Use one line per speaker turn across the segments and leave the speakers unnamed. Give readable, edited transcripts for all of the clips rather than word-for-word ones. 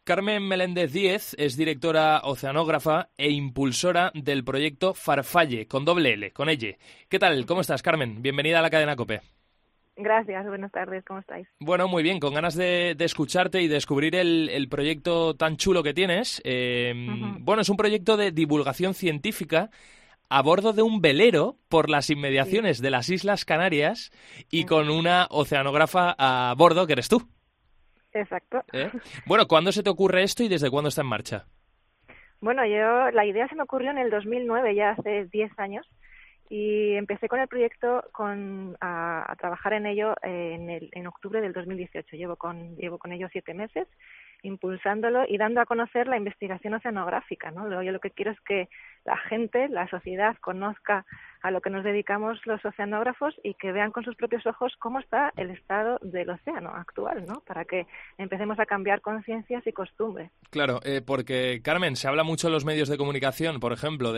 Carmen Meléndez Díez es directora oceanógrafa e impulsora del proyecto Farfalle, con doble L, con Elle. ¿Qué tal? ¿Cómo estás, Carmen? Bienvenida a la cadena COPE.
Gracias, buenas tardes, ¿cómo estáis?
Bueno, muy bien, con ganas de escucharte y descubrir el proyecto tan chulo que tienes. Bueno, es un proyecto de divulgación científica a bordo de un velero por las inmediaciones de las Islas Canarias y con una oceanógrafa a bordo, que eres tú.
Exacto.
Bueno, ¿cuándo se te ocurre esto y desde cuándo está en marcha?
Bueno, la idea se me ocurrió en el 2009, ya hace 10 años, y empecé con el proyecto a trabajar en ello en octubre del 2018. Llevo con ello 7 meses, impulsándolo y dando a conocer la investigación oceanográfica, ¿no? Yo lo que quiero es que la gente, la sociedad, conozca a lo que nos dedicamos los oceanógrafos y que vean con sus propios ojos cómo está el estado del océano actual, ¿no? Para que empecemos a cambiar conciencias y costumbres.
Claro, porque, Carmen, se habla mucho en los medios de comunicación, por ejemplo,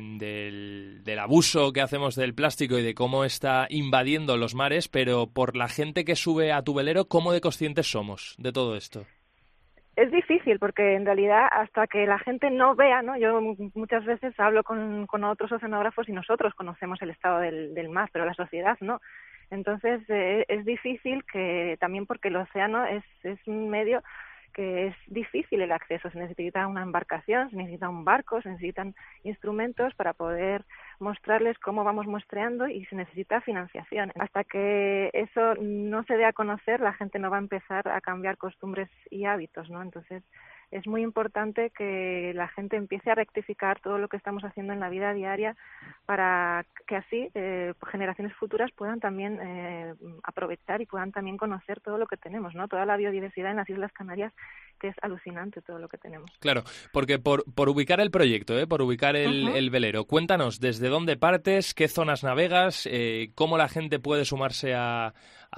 del abuso que hacemos del plástico y de cómo está invadiendo los mares, pero por la gente que sube a tu velero, ¿cómo de conscientes somos de todo esto?
Es difícil porque en realidad hasta que la gente no vea, ¿no? Yo muchas veces hablo con otros oceanógrafos y nosotros conocemos el estado del mar, pero la sociedad no. Entonces es difícil, que también porque el océano es un medio que es difícil el acceso. Se necesita una embarcación, se necesita un barco, se necesitan instrumentos para poder mostrarles cómo vamos muestreando y se necesita financiación. Hasta que eso no se dé a conocer, la gente no va a empezar a cambiar costumbres y hábitos, ¿no? Entonces es muy importante que la gente empiece a rectificar todo lo que estamos haciendo en la vida diaria para que así generaciones futuras puedan también aprovechar y puedan también conocer todo lo que tenemos, ¿no? Toda la biodiversidad en las Islas Canarias, que es alucinante todo lo que tenemos.
Claro, porque por ubicar el proyecto, por ubicar el velero, cuéntanos desde dónde partes, qué zonas navegas, cómo la gente puede sumarse a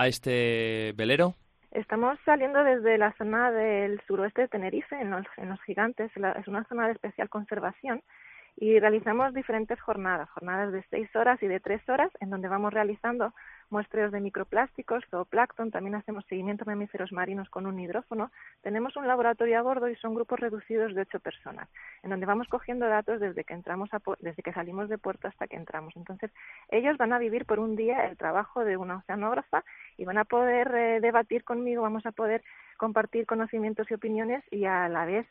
este velero.
Estamos saliendo desde la zona del suroeste de Tenerife, en los Gigantes. Es una zona de especial conservación y realizamos diferentes jornadas de 6 horas y de 3 horas, en donde vamos realizando muestreos de microplásticos, zooplancton, también hacemos seguimiento de mamíferos marinos con un hidrófono. Tenemos un laboratorio a bordo y son grupos reducidos de 8 personas, en donde vamos cogiendo datos desde que salimos de puerto hasta que entramos. Entonces, ellos van a vivir por un día el trabajo de una oceanógrafa y van a poder debatir conmigo, vamos a poder compartir conocimientos y opiniones y a la vez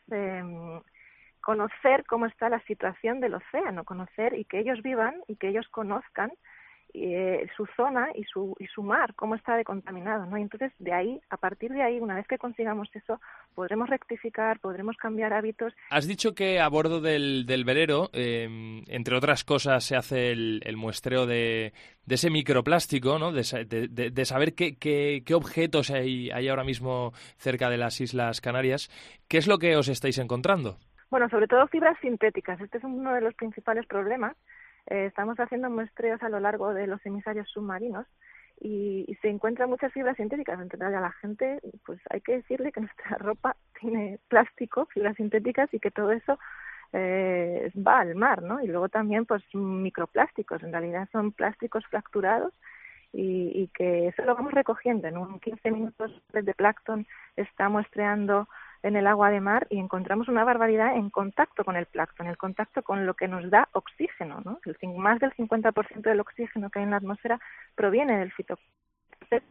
conocer cómo está la situación del océano, conocer y que ellos vivan y que ellos conozcan su zona y su mar, cómo está de contaminado, ¿no? Y entonces a partir de ahí, una vez que consigamos eso, podremos rectificar, podremos cambiar hábitos.
Has dicho que a bordo del velero, entre otras cosas, se hace el muestreo de ese microplástico, ¿no? De saber qué objetos hay ahora mismo cerca de las Islas Canarias. ¿Qué es lo que os estáis encontrando?
Bueno, sobre todo fibras sintéticas. Este es uno de los principales problemas. Estamos haciendo muestreos a lo largo de los emisarios submarinos y se encuentran muchas fibras sintéticas. Entonces a la gente pues hay que decirle que nuestra ropa tiene plástico, fibras sintéticas y que todo eso va al mar, ¿no? Y luego también pues microplásticos, en realidad son plásticos fracturados y que eso lo vamos recogiendo. En un 15 minutos de plancton está muestreando en el agua de mar y encontramos una barbaridad en contacto con el plancton, el contacto con lo que nos da oxígeno, ¿no? Más del 50% del oxígeno que hay en la atmósfera proviene del fitoplancton. Entonces,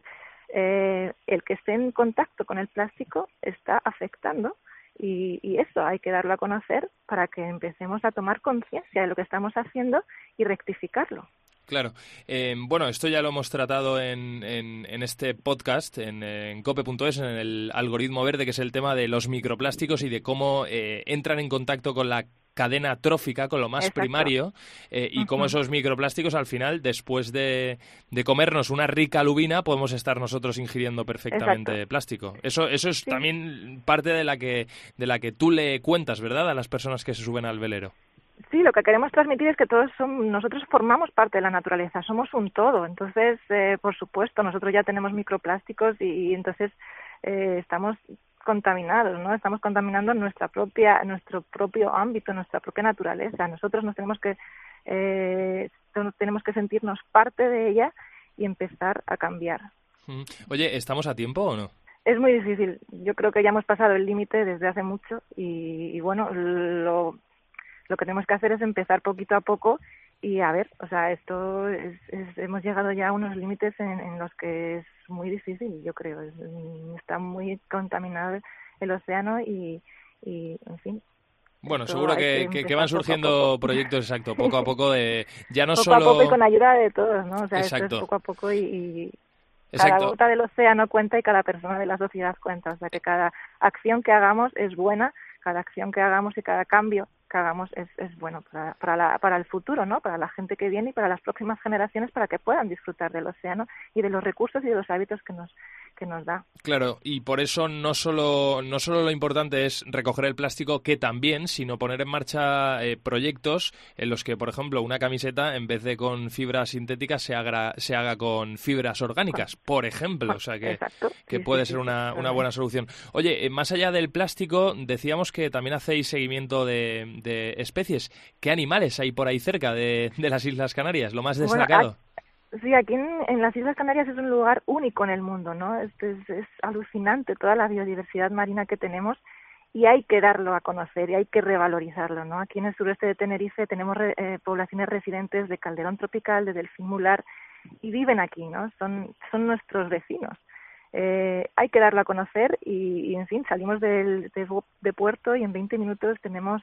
el que esté en contacto con el plástico está afectando y eso hay que darlo a conocer para que empecemos a tomar conciencia de lo que estamos haciendo y rectificarlo.
Claro. Bueno, esto ya lo hemos tratado en este podcast, en cope.es, en el algoritmo verde, que es el tema de los microplásticos y de cómo entran en contacto con la cadena trófica, con lo más primario, y cómo esos microplásticos al final, después de comernos una rica lubina, podemos estar nosotros ingiriendo perfectamente plástico. Eso es también parte de la que tú le cuentas, ¿verdad?, a las personas que se suben al velero.
Sí, lo que queremos transmitir es que nosotros formamos parte de la naturaleza, somos un todo. Entonces, por supuesto, nosotros ya tenemos microplásticos y entonces estamos contaminados, ¿no? Estamos contaminando nuestro propio ámbito, nuestra propia naturaleza. Nosotros tenemos que sentirnos parte de ella y empezar a cambiar.
Oye, ¿estamos a tiempo o no?
Es muy difícil. Yo creo que ya hemos pasado el límite desde hace mucho y bueno, lo que tenemos que hacer es empezar poquito a poco y a ver, o sea, hemos llegado ya a unos límites en los que es muy difícil, yo creo. Está muy contaminado el océano y en fin.
Bueno, seguro que van surgiendo proyectos, exacto, poco a poco, de ya no
poco
solo...
a poco y con ayuda de todos, ¿no? O sea,
exacto.
esto es poco a poco y
exacto.
Cada gota del océano cuenta y cada persona de la sociedad cuenta. O sea, que cada acción que hagamos es buena, cada acción que hagamos y cada cambio que hagamos es bueno para el futuro, ¿no? Para la gente que viene y para las próximas generaciones, para que puedan disfrutar del océano y de los recursos y de los hábitos que nos da.
Claro, y por eso no solo lo importante es recoger el plástico, que también, sino poner en marcha proyectos en los que, por ejemplo, una camiseta, en vez de con fibras sintéticas, se haga con fibras orgánicas, por ejemplo. O sea, que puede ser una buena solución. Oye, más allá del plástico, decíamos que también hacéis seguimiento de especies. ¿Qué animales hay por ahí cerca de las Islas Canarias? Lo más destacado.
Sí, aquí en las Islas Canarias es un lugar único en el mundo, ¿no? Es alucinante toda la biodiversidad marina que tenemos y hay que darlo a conocer y hay que revalorizarlo, ¿no? Aquí en el sureste de Tenerife tenemos poblaciones residentes de calderón tropical, de delfín mular y viven aquí, ¿no? Son nuestros vecinos. Hay que darlo a conocer y en fin, salimos de puerto y en 20 minutos tenemos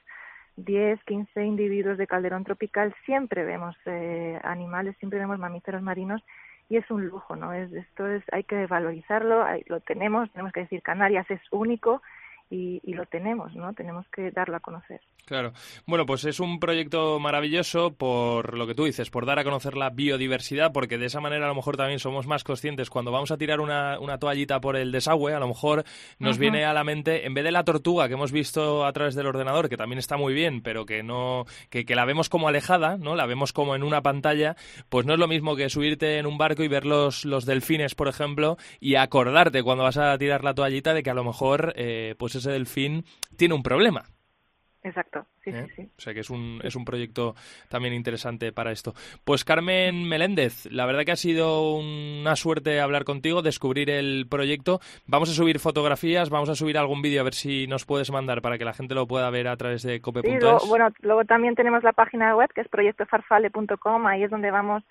10, 15 individuos de calderón tropical. Siempre vemos animales, siempre vemos mamíferos marinos y es un lujo, ¿no? Hay que valorizarlo, lo tenemos que decir Canarias es único y lo tenemos, ¿no? Tenemos que darlo a conocer.
Claro. Bueno, pues es un proyecto maravilloso por lo que tú dices, por dar a conocer la biodiversidad, porque de esa manera a lo mejor también somos más conscientes. Cuando vamos a tirar una toallita por el desagüe, a lo mejor nos viene a la mente, en vez de la tortuga que hemos visto a través del ordenador, que también está muy bien, pero que no que la vemos como alejada, ¿no? La vemos como en una pantalla, pues no es lo mismo que subirte en un barco y ver los delfines, por ejemplo, y acordarte cuando vas a tirar la toallita de que a lo mejor pues ese delfín tiene un problema.
Exacto, sí.
O sea que es un proyecto también interesante para esto. Pues Carmen Meléndez, la verdad que ha sido una suerte hablar contigo, descubrir el proyecto. Vamos a subir fotografías, vamos a subir algún vídeo a ver si nos puedes mandar para que la gente lo pueda ver a través de cope.es.
Sí, luego también tenemos la página web que es proyectofarfalle.com, ahí es donde vamos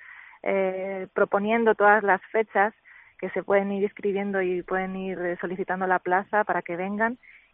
proponiendo todas las fechas que se pueden ir escribiendo y pueden ir solicitando a la plaza para que vengan.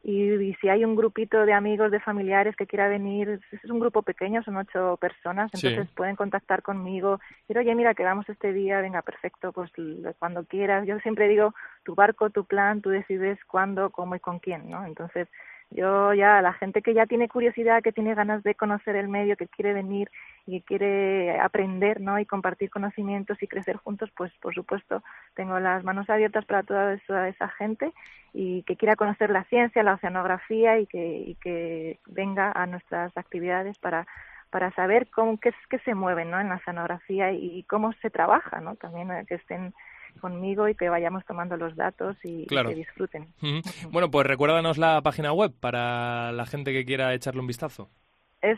Y si hay un grupito de amigos, de familiares que quiera venir, es un grupo pequeño, son 8 personas, entonces pueden contactar conmigo, decir, oye, mira, quedamos este día, venga, perfecto, pues cuando quieras. Yo siempre digo, tu barco, tu plan, tú decides cuándo, cómo y con quién, ¿no? Entonces, yo ya, la gente que ya tiene curiosidad, que tiene ganas de conocer el medio, que quiere venir y que quiere aprender, ¿no? Y compartir conocimientos y crecer juntos, pues por supuesto tengo las manos abiertas para toda esa gente y que quiera conocer la ciencia, la oceanografía y que venga a nuestras actividades para saber qué se mueve, ¿no? En la oceanografía y cómo se trabaja, ¿no? También que estén conmigo y que vayamos tomando los datos y que disfruten.
Bueno, pues recuérdanos la página web para la gente que quiera echarle un vistazo.
Es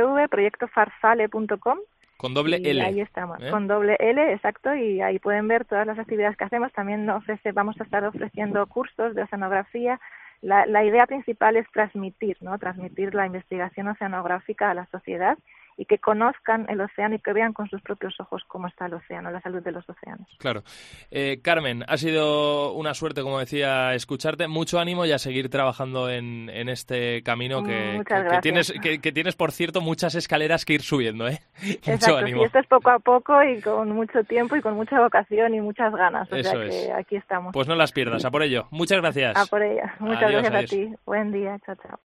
www.proyectofarfalle.com.
Con doble L.
Ahí estamos, con doble L, exacto, y ahí pueden ver todas las actividades que hacemos. También vamos a estar ofreciendo cursos de oceanografía. La idea principal es transmitir la investigación oceanográfica a la sociedad y que conozcan el océano y que vean con sus propios ojos cómo está el océano, la salud de los océanos.
Claro. Carmen, ha sido una suerte, como decía, escucharte. Mucho ánimo y a seguir trabajando en este camino que tienes, por cierto, muchas escaleras que ir subiendo, ¿eh? Mucho ánimo.
Sí, esto es poco a poco y con mucho tiempo y con mucha vocación y muchas ganas. O sea que aquí estamos.
Pues no las pierdas, a por ello. Muchas gracias.
A por ello. Muchas gracias a ti. Buen día. Chao, chao.